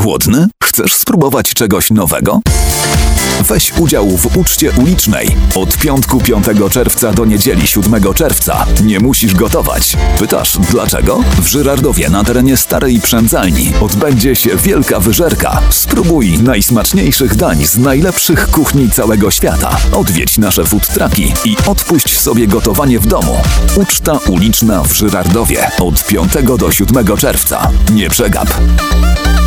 Głodny? Chcesz spróbować czegoś nowego? Weź udział w uczcie ulicznej. Od piątku 5 czerwca do niedzieli 7 czerwca. Nie musisz gotować. Pytasz dlaczego? W Żyrardowie na terenie Starej Przędzalni odbędzie się wielka wyżerka. Spróbuj najsmaczniejszych dań z najlepszych kuchni całego świata. Odwiedź nasze food trucki i odpuść sobie gotowanie w domu. Uczta uliczna w Żyrardowie od 5 do 7 czerwca. Nie przegap.